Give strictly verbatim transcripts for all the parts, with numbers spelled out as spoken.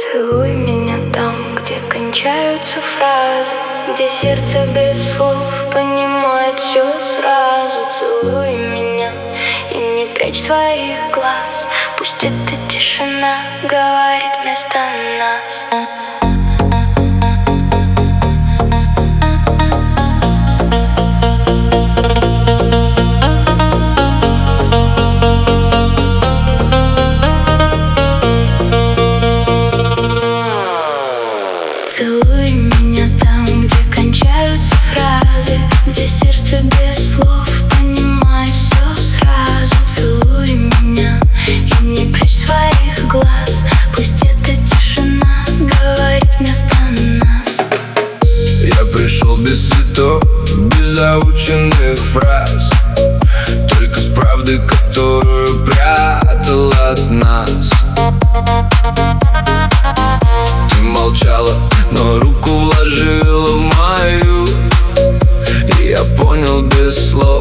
Целуй меня там, где кончаются фразы, где сердце без слов понимает все сразу. Целуй меня и не прячь своих глаз, пусть эта тишина говорит вместо нас. Целуй меня там, где кончаются фразы, где сердце без слов понимает все сразу. Целуй меня и не прячь своих глаз, пусть эта тишина говорит вместо нас. Я пришел без цветов, без заученных фраз, только с правдой, которую прятал от нас. Ты молчала, но руку вложила в мою, и я понял без слов,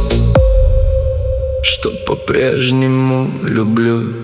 что по-прежнему люблю.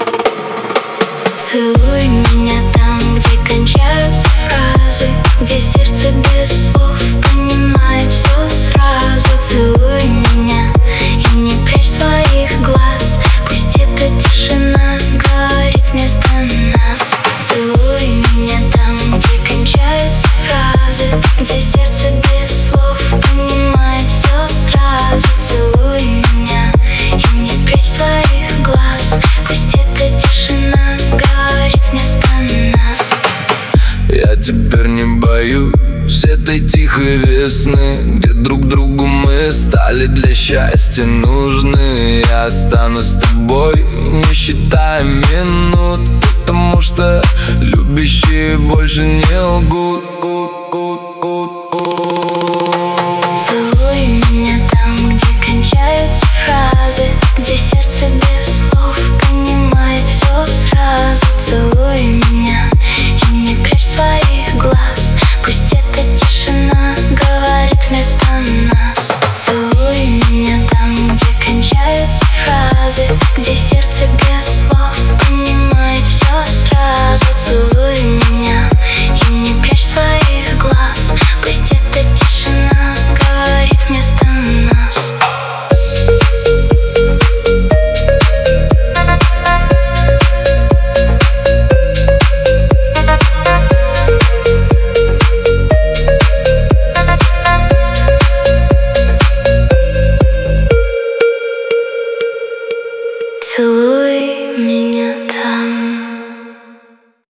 Целуй меня там, где кончаются фразы, где сердце без слов понимает все сразу. Целуй меня и не прячь своих глаз, пусть эта тишина говорит вместо нас. Целуй меня там, где кончаются фразы, где сердце без слов понимает все сразу. Целуй меня и не прячь своих глаз, пусть эта тишина говорит вместо нас. Я теперь не боюсь этой тихой весны, где друг другу мы стали для счастья нужны. Я останусь с тобой, не считая минут, потому что любящие больше не лгут.